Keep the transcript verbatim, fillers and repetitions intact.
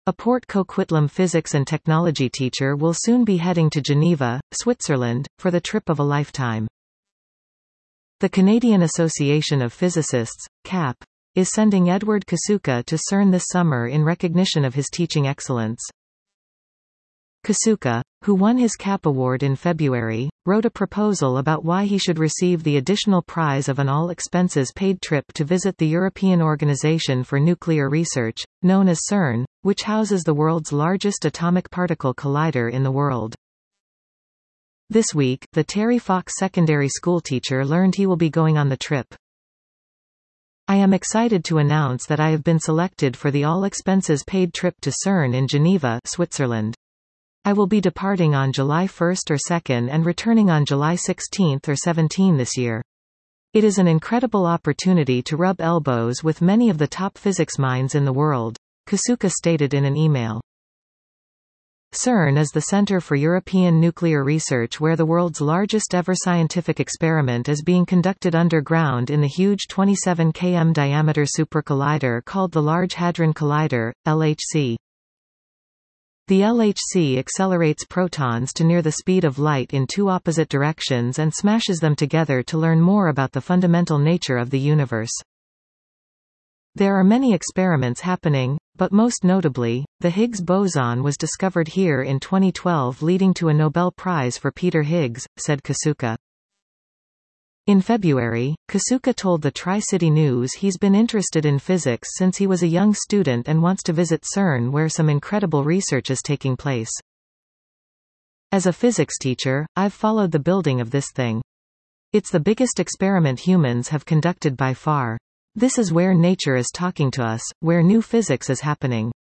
A Port Coquitlam physics and technology teacher will soon be heading to Geneva, Switzerland, for the trip of a lifetime. The Canadian Association of Physicists, C A P, is sending Edward Kasuka to CERN this summer in recognition of his teaching excellence. Kasuka, who won his C A P award in February, wrote a proposal about why he should receive the additional prize of an all-expenses-paid trip to visit the European Organization for Nuclear Research, known as CERN, which houses the world's largest atomic particle collider in the world. This week, the Terry Fox secondary school teacher learned he will be going on the trip. I am excited to announce that I have been selected for the all-expenses-paid trip to CERN in Geneva, Switzerland. I will be departing on July first or second and returning on July sixteenth or seventeenth this year. It is an incredible opportunity to rub elbows with many of the top physics minds in the world, Kasuka stated in an email. CERN is the Center for European Nuclear Research, where the world's largest ever scientific experiment is being conducted underground in the huge twenty-seven kilometer diameter supercollider called the Large Hadron Collider, L H C. The L H C accelerates protons to near the speed of light in two opposite directions and smashes them together to learn more about the fundamental nature of the universe. There are many experiments happening, but most notably, the Higgs boson was discovered here in twenty twelve, leading to a Nobel Prize for Peter Higgs, said Kasuka. In February, Kasuka told the Tri-City News he's been interested in physics since he was a young student and wants to visit CERN, where some incredible research is taking place. As a physics teacher, I've followed the building of this thing. It's the biggest experiment humans have conducted by far. This is where nature is talking to us, where new physics is happening.